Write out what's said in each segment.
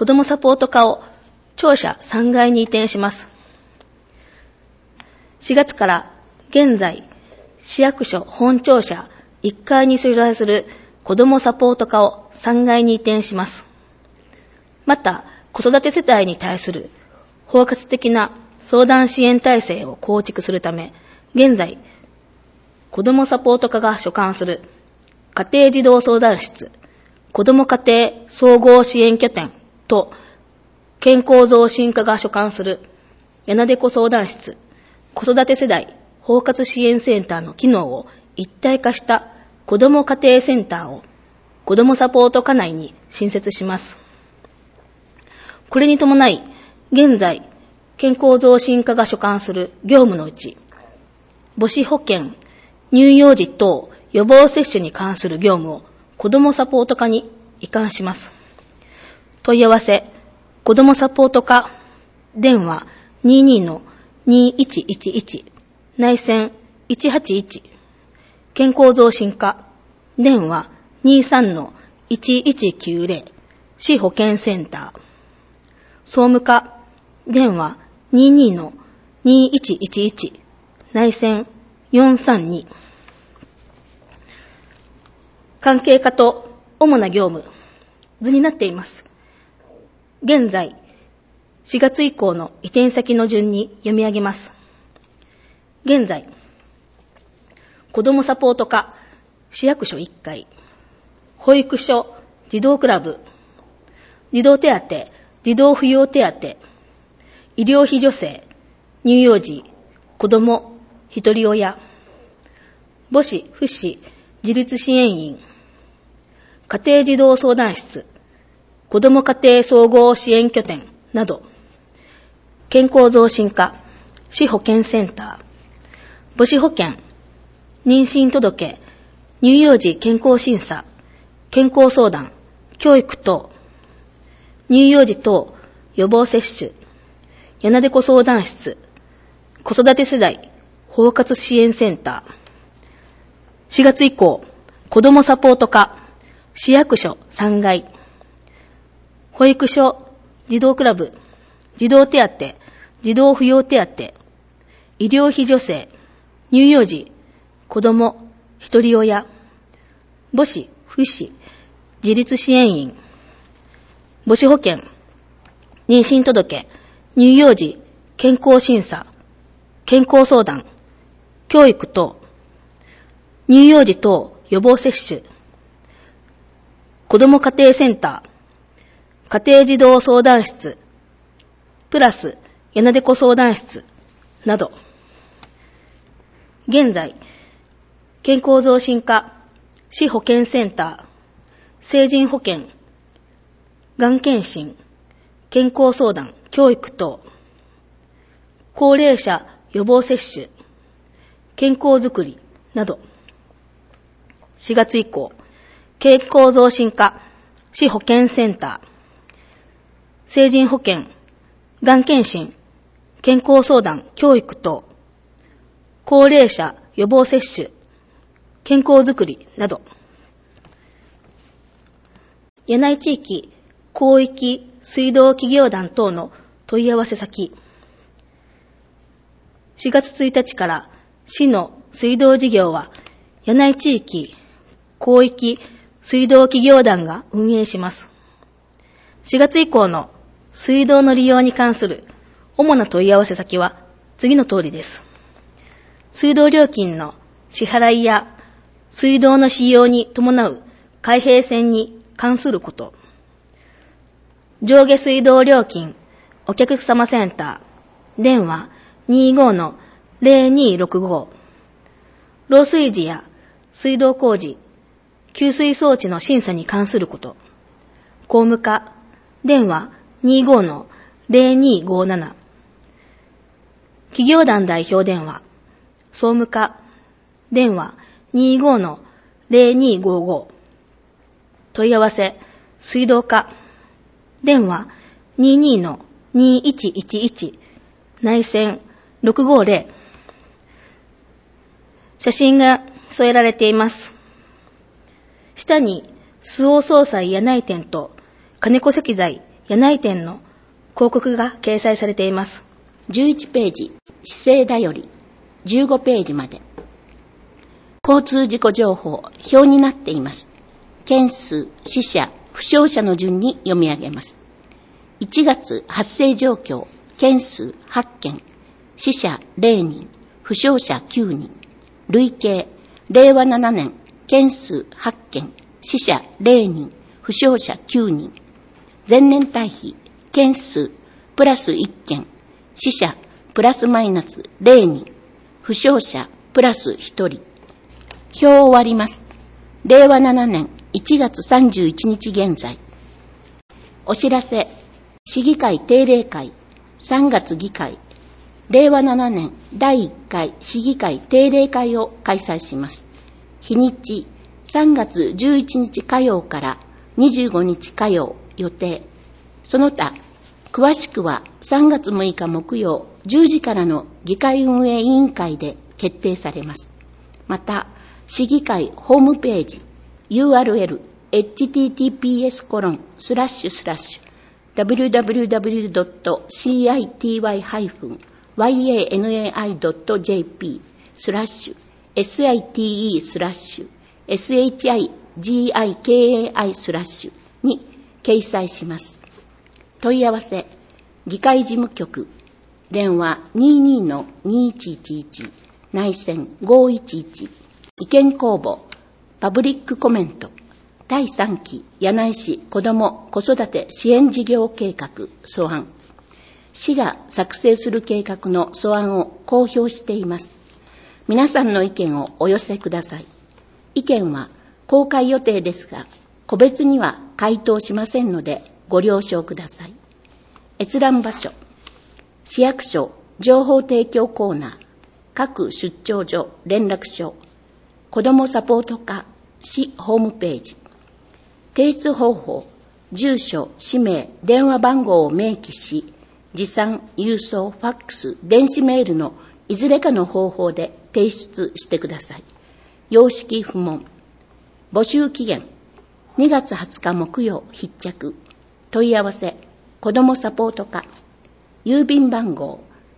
子どもサポート課を庁舎3階に移転します。4月から現在、市役所本庁舎1階に所在する子どもサポート課を3階に移転します。また、子育て世帯に対する包括的な相談支援体制を構築するため、現在、子どもサポート課が所管する家庭児童相談室、子ども家庭総合支援拠点と健康増進課が所管するやなでこ相談室、子育て世代包括支援センターの機能を一体化した子ども家庭センターを子どもサポート課内に新設します。これに伴い、現在、健康増進課が所管する業務のうち、母子保健、乳幼児等予防接種に関する業務を子どもサポート課に移管します。問い合わせ、子どもサポート課、電話22-2111、内線181、健康増進課、電話23-1190、市保健センター、総務課、電話22-2111、内線432。関係課と主な業務、図になっています。現在、4月以降の移転先の順に読み上げます。現在、子どもサポート課、市役所1階、保育所、児童クラブ、児童手当、児童扶養手当、医療費助成、乳幼児、子ども、ひとり親、母子、父子、自立支援員、家庭児童相談室、子ども家庭総合支援拠点など、健康増進課、市保健センター、母子保健、妊娠届、乳幼児健康審査、健康相談、教育等、乳幼児等予防接種、やなでこ相談室、子育て世代包括支援センター、4月以降、子どもサポート課、市役所3階、保育所、児童クラブ、児童手当、児童扶養手当、医療費助成、乳幼児、子ども、ひとり親、母子、父子、自立支援員、母子保健、妊娠届、乳幼児、健康審査、健康相談、教育等、乳幼児等予防接種、子ども家庭センター、家庭児童相談室、プラスやなでこ相談室など、現在、健康増進課、市保健センター、成人保健、がん検診、健康相談、教育等、高齢者予防接種、健康づくりなど、4月以降、健康増進課、市保健センター、成人保健、がん検診、健康相談、教育等、高齢者予防接種、健康づくりなど、柳井地域広域水道企業団等の問い合わせ先、4月1日から市の水道事業は柳井地域広域水道企業団が運営します。4月以降の水道の利用に関する主な問い合わせ先は次の通りです。水道料金の支払いや水道の使用に伴う開閉線に関すること、上下水道料金お客様センター、電話25-0265、漏水時や水道工事、給水装置の審査に関すること、公務課、電話25-0257、企業団代表電話、総務課、電話25-0255、問い合わせ、水道課、電話22-2111、内線650、写真が添えられています。下に、周防総裁柳井店と金子石材柳井店の広告が掲載されています。 11ページ、市政だより15ページまで。交通事故情報、表になっています。件数、死者、負傷者の順に読み上げます。1月発生状況、件数8件、死者0人、負傷者9人、累計、令和7年、件数8件、死者0人、負傷者9人、前年対比、件数プラス1件、死者プラスマイナス0人、負傷者プラス1人。表を終わります。令和7年1月31日現在。お知らせ、市議会定例会、3月議会、令和7年第1回市議会定例会を開催します。日にち、3月11日火曜から25日火曜予定。その他、詳しくは3月6日木曜10時からの議会運営委員会で決定されます。また、市議会ホームページ URL https://www.city-yane.jp/shigikai/ に掲載します。問い合わせ、議会事務局、電話 22-2111 内線511、意見公募、パブリックコメント、第3期柳井市子ども子育て支援事業計画素案。市が作成する計画の素案を公表しています。皆さんの意見をお寄せください。意見は公開予定ですが、個別には回答しませんのでご了承ください。閲覧場所、市役所情報提供コーナー、各出張所連絡所、子どもサポート課市ホームページ。提出方法、住所、氏名、電話番号を明記し、持参、郵送、ファックス、電子メールのいずれかの方法で提出してください。様式不問。募集期限、2月20日木曜必着。問い合わせ、子どもサポート課。郵便番号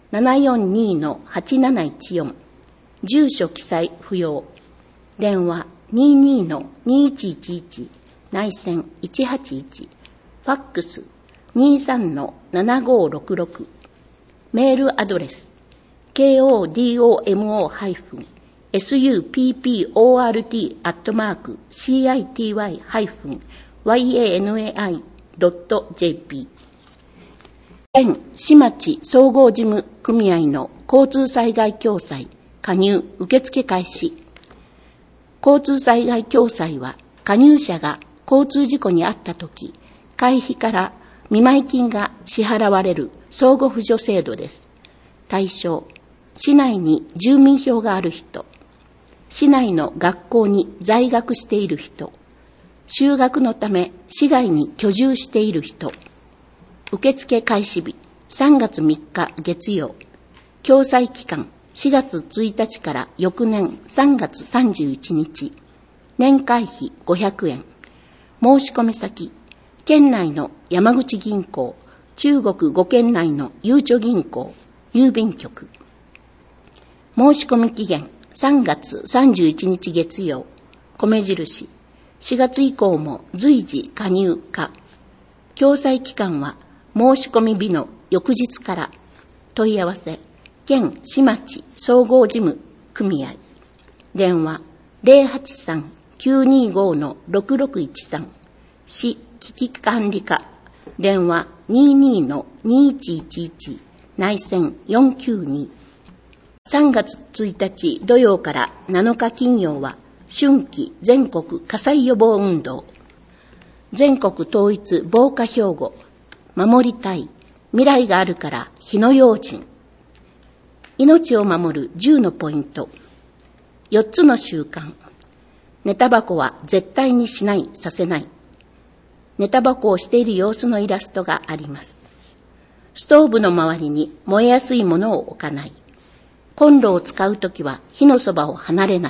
742-8714。住所記載不要。電話 22-2111 内線181。ファックス 23-7566。メールアドレス kodomo-support@city-yanai.jp。 県市町総合事務組合の交通災害共済加入受付開始。交通災害共済は加入者が交通事故に遭ったとき、会費から見舞金が支払われる相互扶助制度です。対象、市内に住民票がある人、市内の学校に在学している人、就学のため市外に居住している人。受付開始日、3月3日月曜。共済期間、4月1日から翌年3月31日。年会費500円。申し込み先、県内の山口銀行、中国5県内のゆうちょ銀行、郵便局。申し込み期限、3月31日月曜。米印、4月以降も随時加入可。共済期間は申し込み日の翌日から。問い合わせ、県市町総合事務組合。電話 083-925-6613。市危機管理課。電話 22-2111 内線492。3月1日土曜から7日金曜は春季全国火災予防運動。全国統一防火標語、守りたい、未来があるから火の用心。命を守る10のポイント。4つの習慣。寝タバコは絶対にしない、させない。寝タバコをしている様子のイラストがあります。ストーブの周りに燃えやすいものを置かない。コンロを使うときは火のそばを離れない。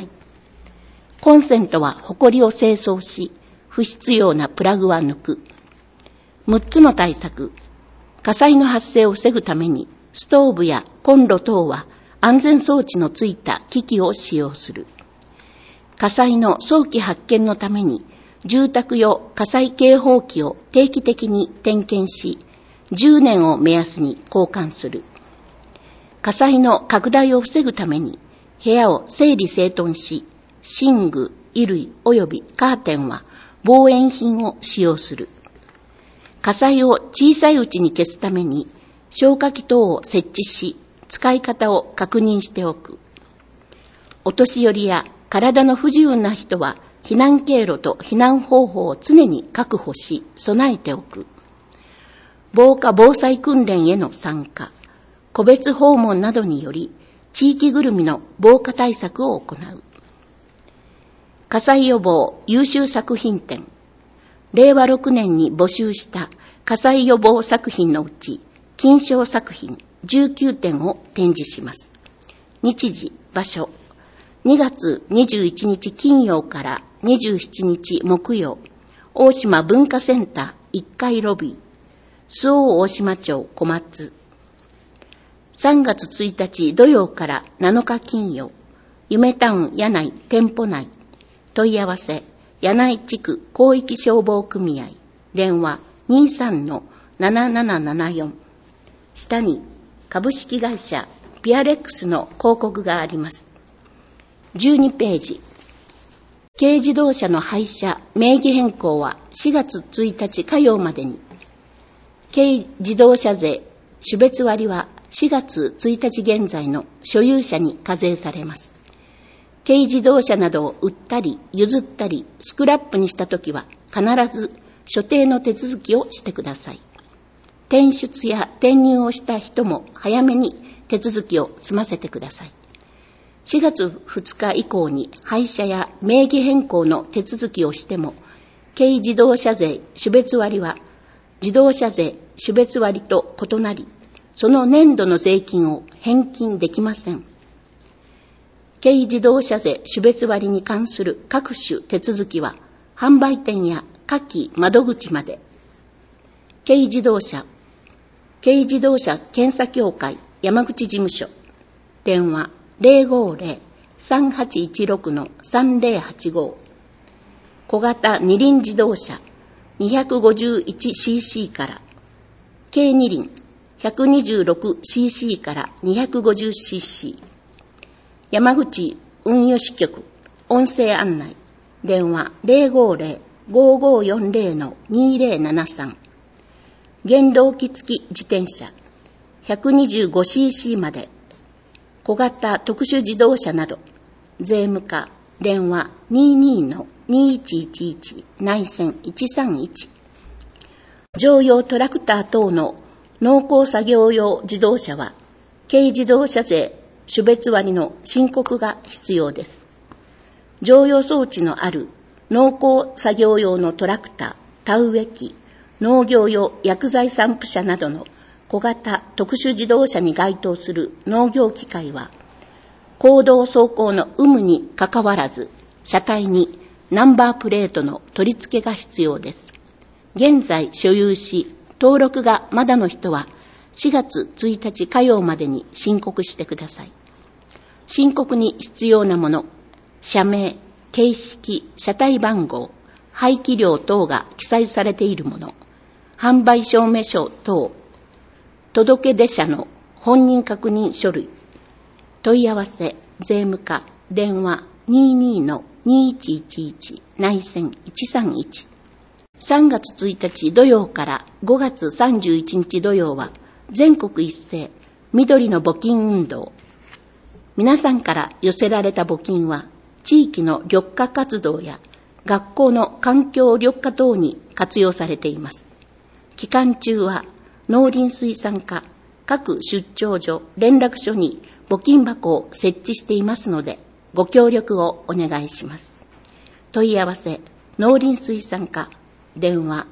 コンセントはホコリを清掃し、不必要なプラグは抜く。 6つの対策。火災の発生を防ぐために、ストーブやコンロ等は安全装置のついた機器を使用する。火災の早期発見のために、住宅用火災警報器を定期的に点検し、10年を目安に交換する。火災の拡大を防ぐために、部屋を整理整頓し、寝具、衣類及びカーテンは防煙品を使用する。火災を小さいうちに消すために、消火器等を設置し、使い方を確認しておく。お年寄りや体の不自由な人は、避難経路と避難方法を常に確保し、備えておく。防火防災訓練への参加、個別訪問などにより、地域ぐるみの防火対策を行う。火災予防優秀作品展。令和6年に募集した火災予防作品のうち、金賞作品19点を展示します。日時、場所、2月21日金曜から27日木曜、大島文化センター1階ロビー、周防大島町小松。3月1日土曜から7日金曜、夢タウン柳井店舗内、問い合わせ、柳井地区広域消防組合、電話 23-7774。下に株式会社ピアレックスの広告があります。12ページ。軽自動車の廃車名義変更は4月1日火曜までに。軽自動車税種別割は4月1日現在の所有者に課税されます。軽自動車などを売ったり譲ったりスクラップにしたときは必ず所定の手続きをしてください。転出や転入をした人も早めに手続きを済ませてください。4月2日以降に廃車や名義変更の手続きをしても、軽自動車税種別割は自動車税種別割と異なり、その年度の税金を返金できません。軽自動車税種別割に関する各種手続きは、販売店や下記窓口まで。軽自動車検査協会山口事務所、電話 050-3816-3085。小型二輪自動車 251cc から、軽二輪 126cc から 250cc。山口運輸支局音声案内、電話 050-5540-2073。原動機付き自転車 125cc まで。小型特殊自動車など、税務課、電話 22-2111 内線131。乗用トラクター等の農耕作業用自動車は、軽自動車税種別割の申告が必要です。乗用装置のある農耕作業用のトラクター、田植え機、農業用薬剤散布車などの小型特殊自動車に該当する農業機械は、公道走行の有無にかかわらず、車体にナンバープレートの取り付けが必要です。現在所有し、登録がまだの人は、4月1日火曜までに申告してください。申告に必要なもの、社名、形式、車体番号、排気量等が記載されているもの、販売証明書等、届出者の本人確認書類、問い合わせ、税務課、電話 22-2111 内線131。3月1日土曜から5月31日土曜は、全国一斉緑の募金運動。皆さんから寄せられた募金は、地域の緑化活動や学校の環境緑化等に活用されています。期間中は農林水産課各出張所連絡所に募金箱を設置していますので、ご協力をお願いします。問い合わせ、農林水産課、電話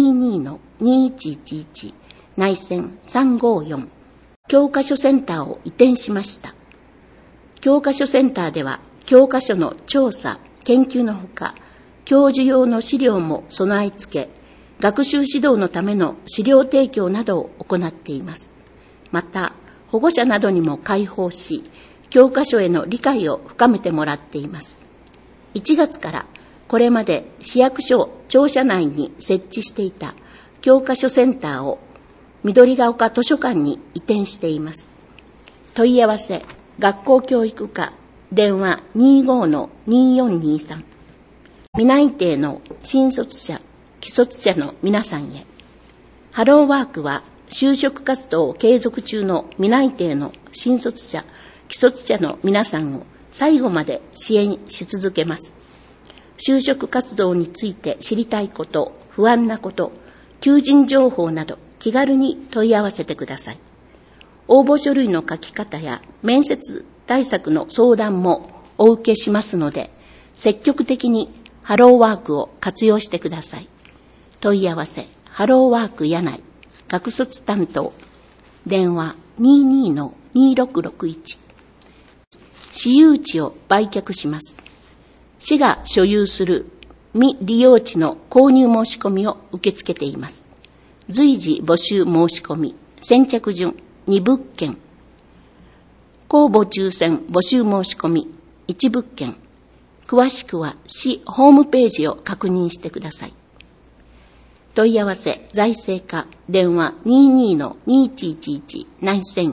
22-2111 内線354。教科書センターを移転しました。教科書センターでは、教科書の調査、研究のほか、教授用の資料も備え付け、 学習指導のための資料提供などを行っています。また、保護者などにも開放し、教科書への理解を深めてもらっています。1月からこれまで市役所庁舎内に設置していた教科書センターを緑が丘図書館に移転しています。問い合わせ、学校教育課、電話 25-2423。未内定の新卒者、既卒者の皆さんへ。ハローワークは就職活動を継続中の未内定の新卒者、既卒者の皆さんを最後まで支援し続けます。就職活動について知りたいこと、不安なこと、求人情報など気軽に問い合わせてください。応募書類の書き方や面接対策の相談もお受けしますので、積極的にハローワークを活用してください。問い合わせ、ハローワーク柳井、学卒担当、電話 22-2661。私有地を売却します。市が所有する未利用地の購入申し込みを受け付けています。随時募集申し込み、先着順2物件。公募抽選募集申し込み1物件。詳しくは市ホームページを確認してください。問い合わせ、財政課、電話 22-2111 内線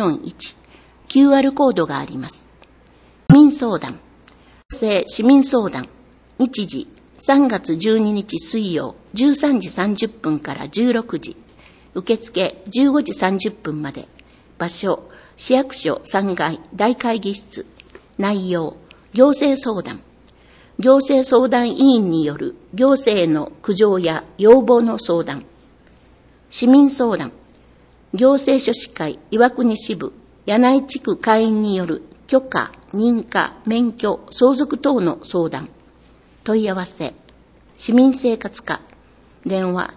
441。QR コードがあります。市民相談。市民相談。日時、3月12日水曜、13時30分から16時。受付、15時30分まで。場所、市役所3階大会議室。内容、行政相談。行政相談委員による行政への苦情や要望の相談。市民相談。行政書士会岩国支部柳井地区会員による許可、認可、免許、相続等の相談。問い合わせ。市民生活課。電話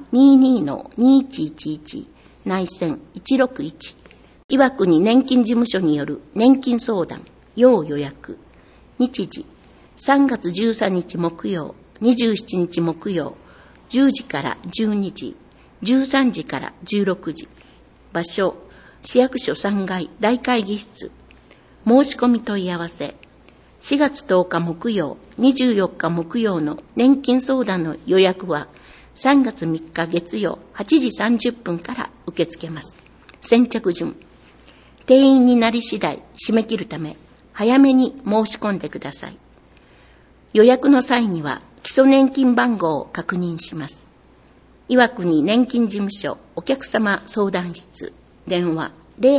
22-2111 内線161。岩国年金事務所による年金相談。要予約。日時。3月13日木曜、27日木曜、10時から12時、13時から16時。場所、市役所3階大会議室。申し込み問い合わせ。4月10日木曜、24日木曜の年金相談の予約は、3月3日月曜8時30分から受け付けます。先着順。定員になり次第締め切るため、早めに申し込んでください。予約の際には基礎年金番号を確認します。岩国年金事務所お客様相談室。電話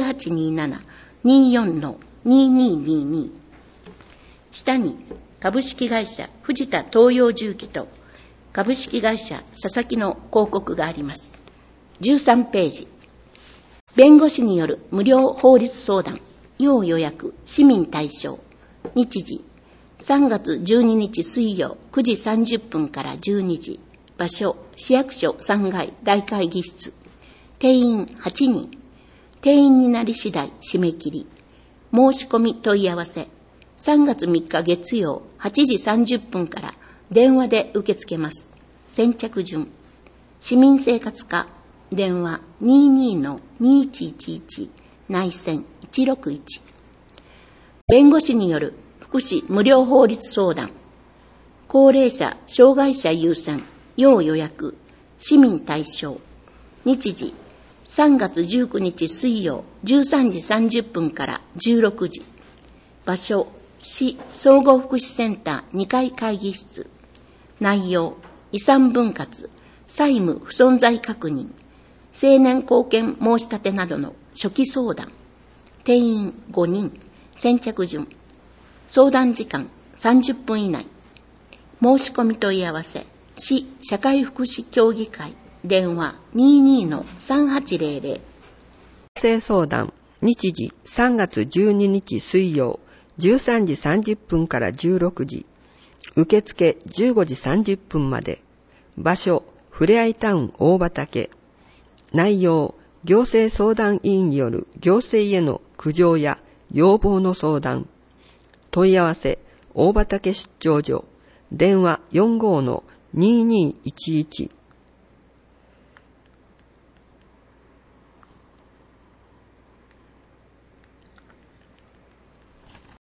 0827-24-2222。下に株式会社藤田東洋重機と株式会社佐々木の広告があります。13ページ。弁護士による無料法律相談。要予約市民対象。日時。3月12日水曜9時30分から12時。場所、市役所3階大会議室。定員8人。定員になり次第締め切り。申し込み問い合わせ。3月3日月曜8時30分から電話で受け付けます。先着順。市民生活課。電話 22-2111 内線161。弁護士による福祉無料法律相談。高齢者、障害者優先、要予約、市民対象。日時、3月19日水曜、13時30分から16時。場所、市総合福祉センター2階会議室。内容、遺産分割、債務不存在確認、成年後見申し立てなどの初期相談。定員5人、先着順。相談時間30分以内。申し込み問い合わせ。市社会福祉協議会。電話 22-3800。 行政相談。日時3月12日水曜13時30分から16時。受付15時30分まで。場所、ふれあいタウン大畑。内容、行政相談委員による行政への苦情や要望の相談。問い合わせ、大畑出張所。電話 45-2211。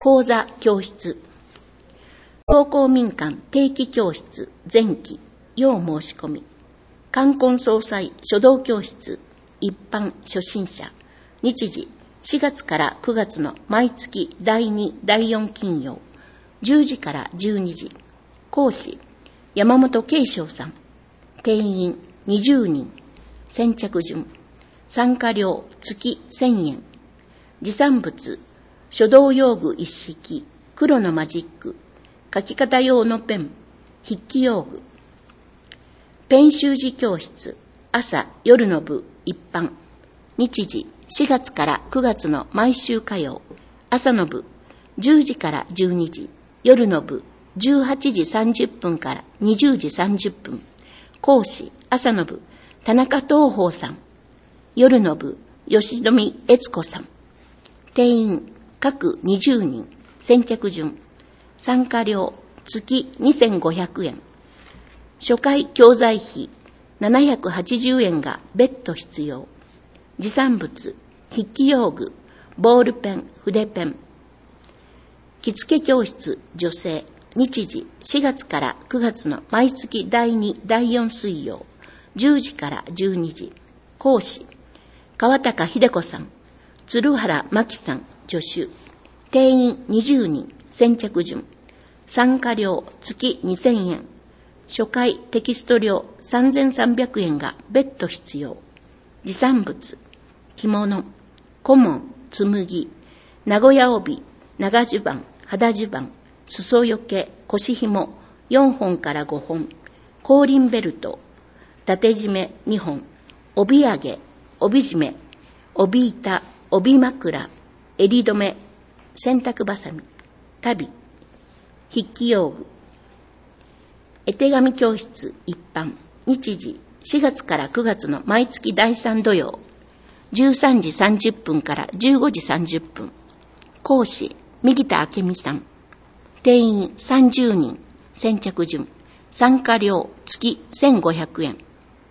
講座教室。高校民間定期教室前期要申し込み。冠婚葬祭書道教室一般初心者。日時4月から9月の毎月第2、第4金曜。10時から12時。講師山本慶章さん。定員20人。先着順。参加料月1000円。持参物書道用具一式、黒のマジック、書き方用のペン、筆記用具。ペン習字教室、朝夜の部一般。日時4月から9月の毎週火曜。朝の部10時から12時。夜の部18時30分から20時30分。講師朝の部田中東宝さん。夜の部吉富悦子さん。定員各20人。先着順。参加料月2500円。初回教材費780円が別途必要。持参物筆記用具、ボールペン、筆ペン。着付け教室女性。日時4月から9月の毎月第2、第4水曜。10時から12時。講師川高秀子さん。鶴原真希さん。助手。定員20人。先着順。参加料月2000円。初回テキスト料3300円が別途必要。持参物着物、小紋、紬、名古屋帯、長襦袢、肌襦袢、裾よけ、腰紐4本から5本。後輪ベルト、縦締め2本。帯揚げ、帯締め、帯板、帯枕、襟留め、洗濯ばさみ、足袋、筆記用具。絵手紙教室一般。日時4月から9月の毎月第3土曜。13時30分から15時30分。講師右田明美さん。定員30人。先着順。参加料月1500円。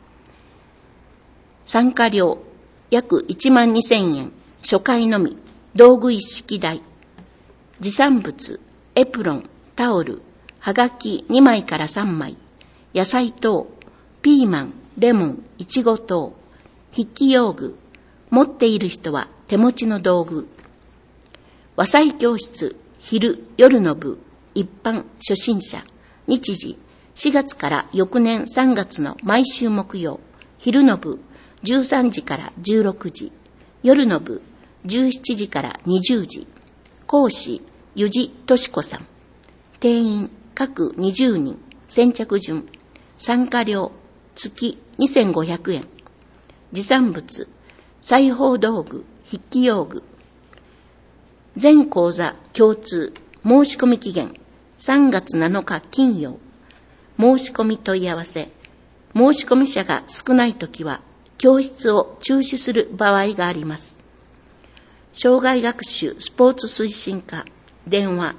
参加料約12000円。初回のみ。道具一式代。持参物エプロン、タオル、はがき2枚から3枚。野菜等、ピーマン、レモン、いちご等。筆記用具。持っている人は手持ちの道具。和裁教室昼夜の部一般初心者。日時4月から翌年3月の毎週木曜。昼の部13時から16時。夜の部17時から20時。講師湯地敏子さん。定員各20人。先着順。参加料月2500円。持参物裁縫道具、筆記用具。全講座共通。申し込み期限3月7日金曜。申し込み問い合わせ。申し込み者が少ないときは教室を中止する場合があります。障害学習スポーツ推進課。電話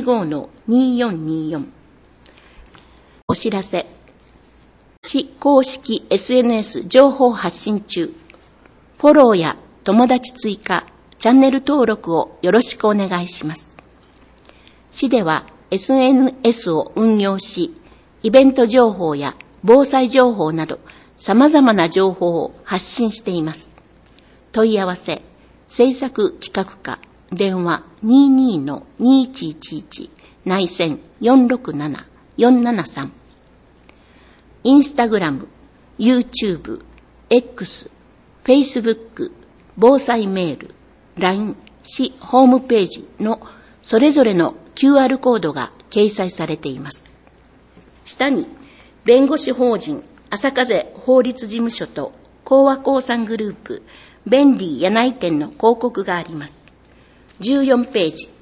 25-2424。お知らせ。非公式 SNS 情報発信中。フォローや友達追加、チャンネル登録をよろしくお願いします。市では SNS を運用し、イベント情報や防災情報など様々な情報を発信しています。問い合わせ、制作企画課、電話 22-2111 内線 467-473。インスタグラム、YouTube、X、Facebook、防災メール、LINE、市ホームページのそれぞれの QR コードが掲載されています。下に弁護士法人朝風法律事務所と講和興産グループ便利柳井店の広告があります。14ページ。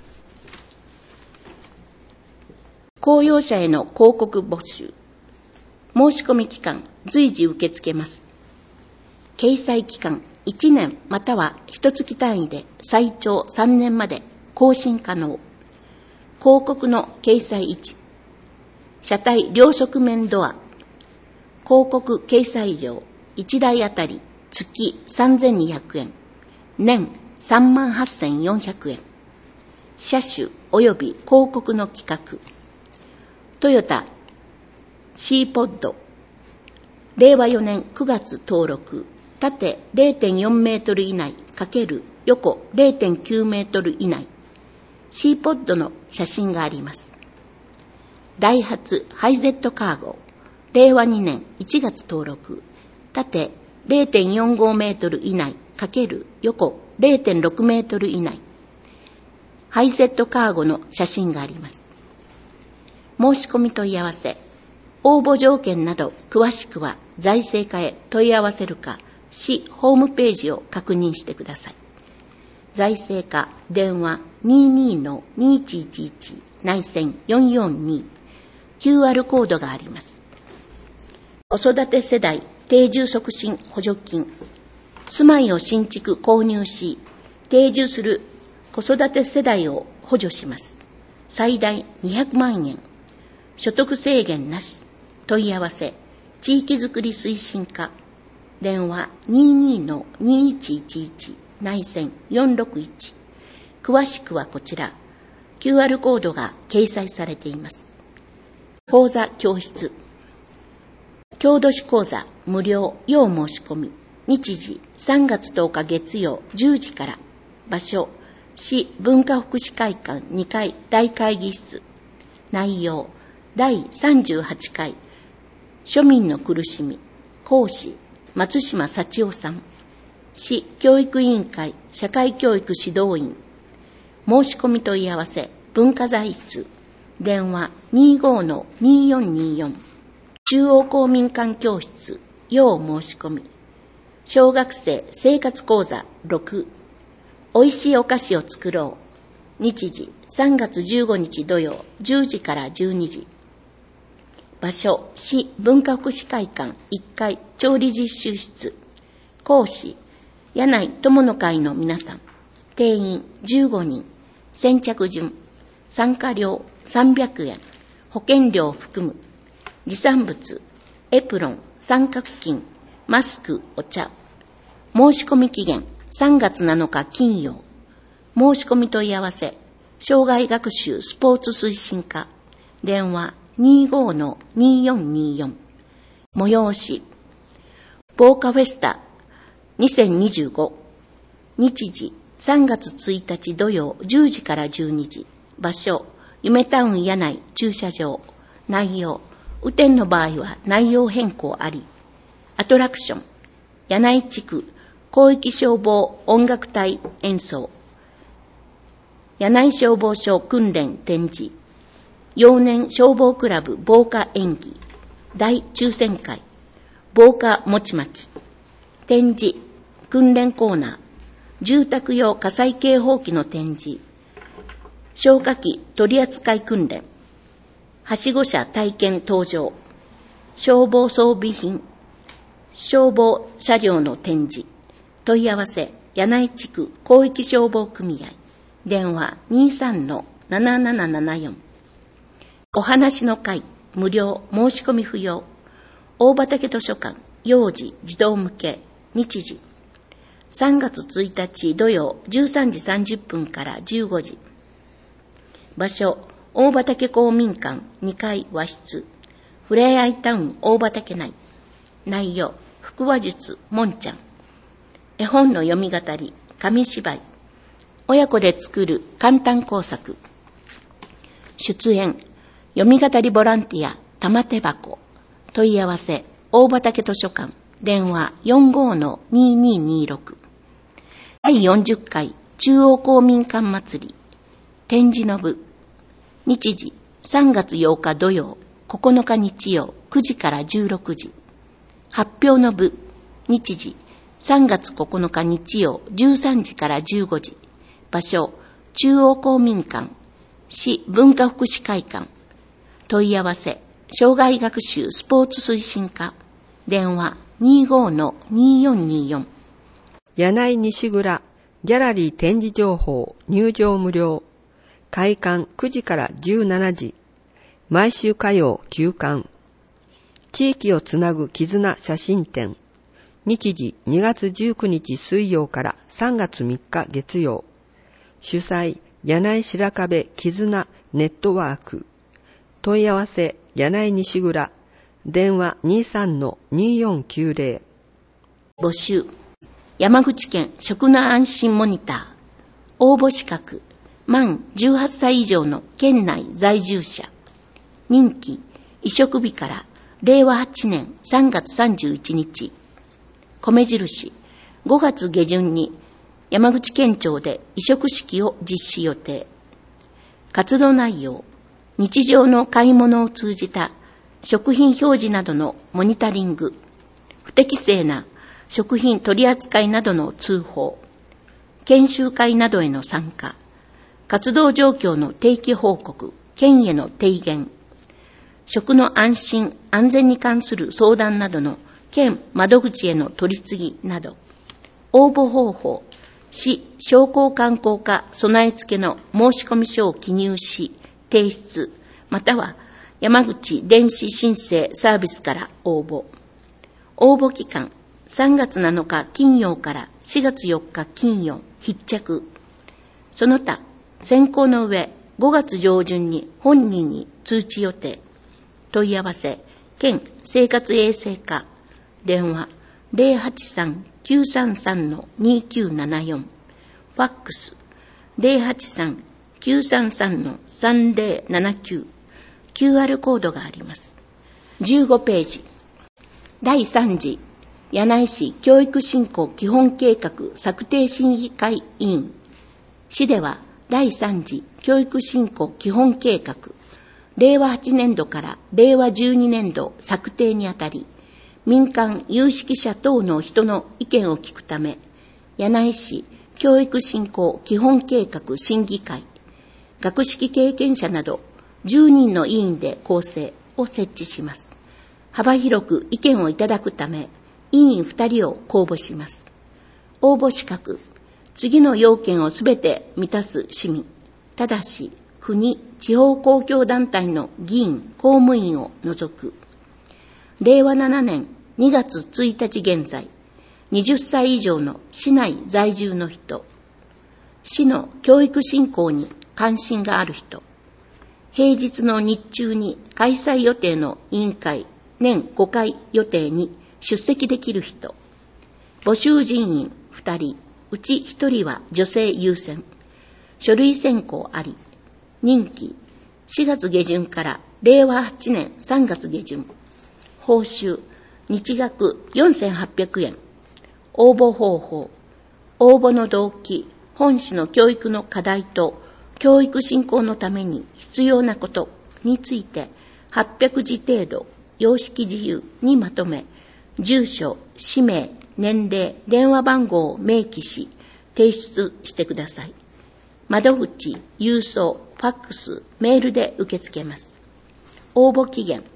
公用車への広告募集。申し込み期間随時受け付けます。掲載期間1年または1月単位で最長3年まで更新可能。広告の掲載位置。車体両側面ドア。広告掲載料1台あたり月3200円。年 38,400 円。 車種及び広告の企画。トヨタシーポッド、令和4年9月登録、縦 0.4 メートル以内×横 0.9 メートル以内。シーポッドの写真があります。ダイハツハイゼットカーゴ、令和2年1月登録、縦 0.45 メートル以内×横 0.6 メートル以内。ハイゼットカーゴの写真があります。申し込み問い合わせ、応募条件など詳しくは財政課へ問い合わせるか、市ホームページを確認してください。財政課電話 22-2111 内線442、 QR コードがあります。子育て世代定住促進補助金、住まいを新築購入し定住する子育て世代を補助します。最大200万円、所得制限なし。問い合わせ、地域づくり推進課電話 22-2111 内線461。詳しくはこちら QR コードが掲載されています。講座教室、郷土史講座無料要申し込み。日時3月10日月曜10時から。場所市文化福祉会館2階大会議室。内容第38回庶民の苦しみ。講師松島幸夫さん。市教育委員会社会教育指導員。申し込み問い合わせ文化財室電話 25-2424。中央公民館教室要申し込み。小学生生活講座6、おいしいお菓子を作ろう。日時3月15日土曜10時から12時。場所市文化福祉会館1階調理実習室。講師柳井友の会の皆さん。定員15人。先着順。参加料300円。保険料含む。持参物エプロン、三角巾、マスク、お茶。申し込み期限3月7日金曜。申し込み問い合わせ障害学習スポーツ推進課電話 25-2424。催しボーカフェスタ2025。日時3月1日土曜10時から12時。場所夢タウン柳井駐車場。内容雨天の場合は内容変更あり。アトラクション柳井地区広域消防音楽隊演奏。柳井消防署訓練展示。幼年消防クラブ防火演技。大抽選会。防火餅巻き。展示。訓練コーナー。住宅用火災警報器の展示。消火器取扱訓練。はしご車体験登場。消防装備品。消防車両の展示。問い合わせ柳井地区広域消防組合。電話 23-7774。お話の会無料申し込み不要。大畑図書館幼児児童向け。日時3月1日土曜13時30分から15時。場所大畑公民館2階和室。ふれあいタウン大畑内。内容腹話術もんちゃん。絵本の読み語り紙芝居。親子で作る簡単工作。出演読み語りボランティア玉手箱。問い合わせ大畑図書館電話 45-2226。第40回中央公民館祭り展示の部。日時3月8日土曜9日日曜9時から16時。発表の部。日時3月9日日曜13時から15時。場所中央公民館市文化福祉会館。問い合わせ障害学習スポーツ推進課電話 25-2424。 柳井西蔵ギャラリー展示情報入場無料。開館9時から17時。毎週火曜休館。地域をつなぐ絆写真展。日時2月19日水曜から3月3日月曜。主催柳井白壁絆ネットワーク。問い合わせ柳井西蔵。電話 23-2490。 募集。山口県食の安心モニター。応募資格。満18歳以上の県内在住者。任期。移植日から令和8年3月31日。米印。5月下旬に山口県庁で移植式を実施予定。活動内容。日常の買い物を通じた食品表示などのモニタリング。不適正な食品取扱いなどの通報。研修会などへの参加。活動状況の定期報告。県への提言。食の安心安全に関する相談などの県窓口への取り次ぎなど。応募方法。市商工観光課備え付けの申込書を記入し提出、または山口電子申請サービスから応募。応募期間3月7日金曜から4月4日金曜必着。その他選考の上5月上旬に本人に通知予定。問い合わせ県生活衛生課。電話 083-933-2974。ファックス 083-933-3079。QR コードがあります。15ページ。第3次柳井市教育振興基本計画策定審議会委員。市では第3次教育振興基本計画令和8年度から令和12年度策定にあたり、民間有識者等の人の意見を聞くため、柳井市教育振興基本計画審議会、学識経験者など10人の委員で構成を設置します。幅広く意見をいただくため、委員2人を公募します。応募資格、次の要件をすべて満たす市民、ただし国、地方公共団体の議員、公務員を除く。令和7年2月1日現在、20歳以上の市内在住の人、市の教育振興に関心がある人、平日の日中に開催予定の委員会、年5回予定に出席できる人、募集人員2人、うち1人は女性優先、書類選考あり、任期4月下旬から令和8年3月下旬、報酬日額4800円。応募方法、応募の動機、本市の教育の課題と教育振興のために必要なことについて800字程度、様式自由にまとめ、住所、氏名、年齢、電話番号を明記し提出してください。窓口、郵送、ファックス、メールで受け付けます。応募期限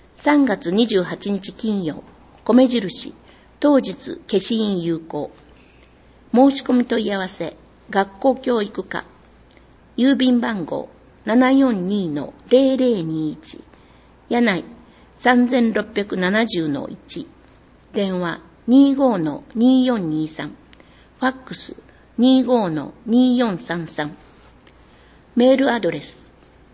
3月28日金曜、米印、当日消印有効。申し込み問い合わせ、学校教育課、郵便番号 742-0021、柳井 3670-1、電話 25-2423、ファックス 25-2433。メールアドレス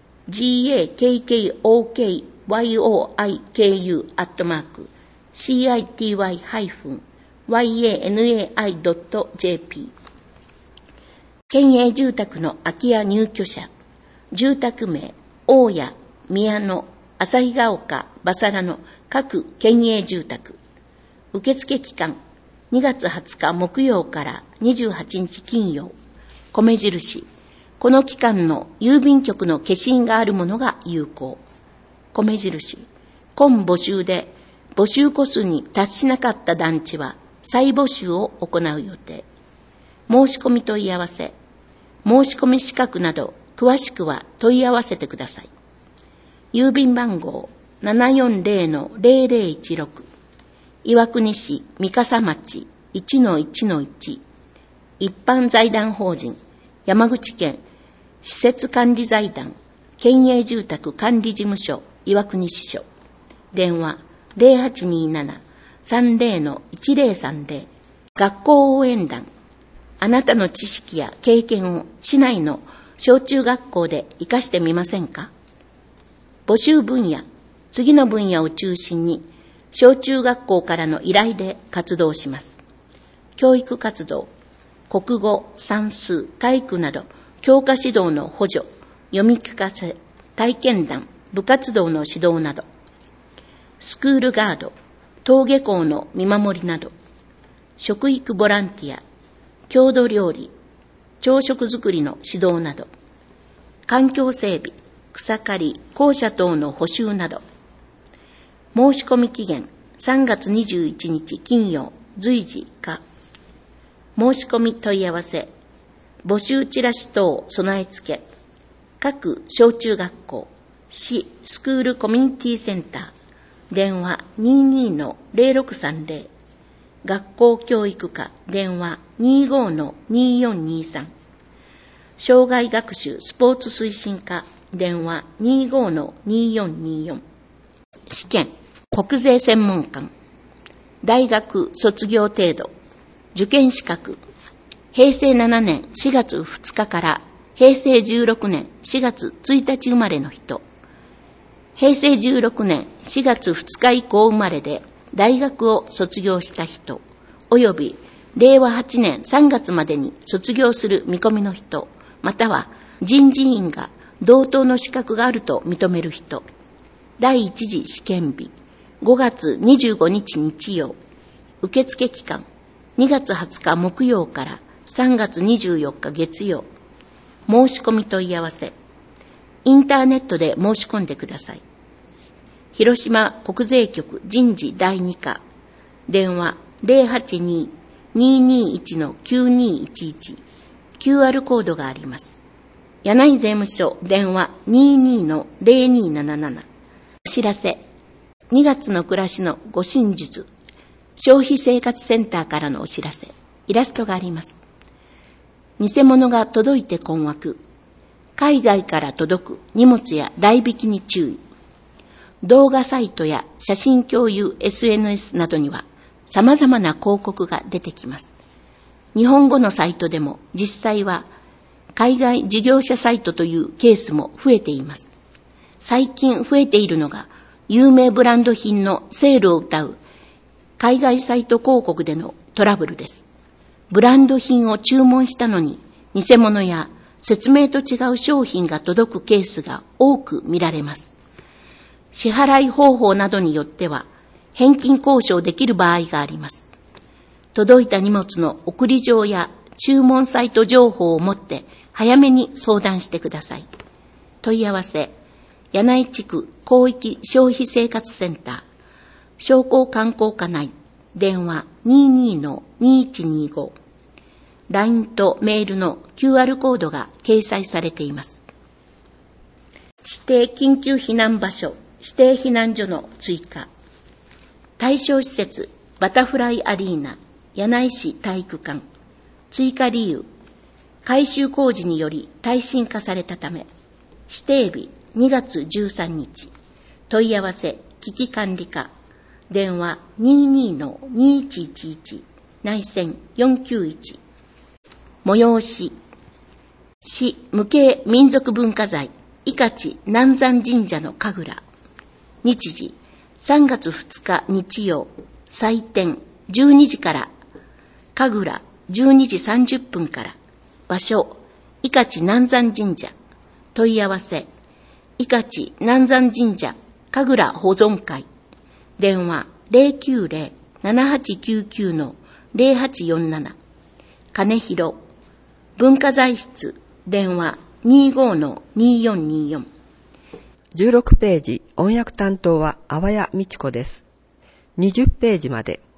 gakkoky-city-yanai.jp。 県営住宅の空き家入居者、住宅名大谷、宮野、旭ヶ丘、バサラの各県営住宅。受付期間2月20日木曜から28日金曜。米印、この期間の郵便局の消印があるものが有効。米印、今募集で募集個数に達しなかった団地は再募集を行う予定。申し込み問い合わせ、申し込み資格など詳しくは問い合わせてください。郵便番号 740-0016、 岩国市三笠町 1-1-1、 一般財団法人山口県施設管理財団県営住宅管理事務所岩国支所。電話 0827-30-1030。 学校応援団、あなたの知識や経験を市内の小中学校で活かしてみませんか？募集分野、次の分野を中心に、小中学校からの依頼で活動します。教育活動、国語、算数、体育など、教科指導の補助、読み聞かせ、体験談、部活動の指導など、スクールガード、登下校の見守りなど、食育ボランティア、郷土料理、朝食作りの指導など、環境整備、草刈り、校舎等の補修など、申し込み期限3月21日金曜、随時可。申し込み問い合わせ、募集チラシ等備え付け、各小中学校、市スクールコミュニティセンター、電話 22-0630、学校教育課、電話 25-2423、障害学習スポーツ推進課、電話 25-2424、試験、国税専門官、大学卒業程度、受験資格、平成7年4月2日から平成16年4月1日生まれの人、平成16年4月2日以降生まれで大学を卒業した人、および令和8年3月までに卒業する見込みの人、または人事院が同等の資格があると認める人、第一次試験日、5月25日日曜、受付期間、2月20日木曜から3月24日月曜、申し込み問い合わせ、インターネットで申し込んでください。広島国税局人事第2課、電話 082-221-9211、QR コードがあります。柳井税務署電話 22-0277。お知らせ、2月の暮らしの護身術、消費生活センターからのお知らせ、イラストがあります。偽物が届いて困惑、海外から届く荷物や代引きに注意。動画サイトや写真共有 SNS などには様々な広告が出てきます。日本語のサイトでも実際は海外事業者サイトというケースも増えています。最近増えているのが有名ブランド品のセールを謳う海外サイト広告でのトラブルです。ブランド品を注文したのに偽物や説明と違う商品が届くケースが多く見られます。支払い方法などによっては返金交渉できる場合があります。届いた荷物の送り状や注文サイト情報を持って早めに相談してください。問い合わせ、柳井地区広域消費生活センター、商工観光課内、電話 22-2125、LINE とメールの QR コードが掲載されています。指定緊急避難場所、指定避難所の追加。対象施設、バタフライアリーナ、柳井市体育館。追加理由、改修工事により耐震化されたため。指定日、2月13日。問い合わせ、危機管理課。電話 22-2111、内線491。催し、市無形民族文化財、伊勝南山神社の神楽。日時、3月2日日曜、祭典12時から、神楽12時30分から、場所、伊勝南山神社。問い合わせ、伊勝南山神社神楽保存会。電話 090-7899-0847。金広。文化財室。電話 25-2424。 16ページ、音訳担当は淡谷美智子です。20ページまで。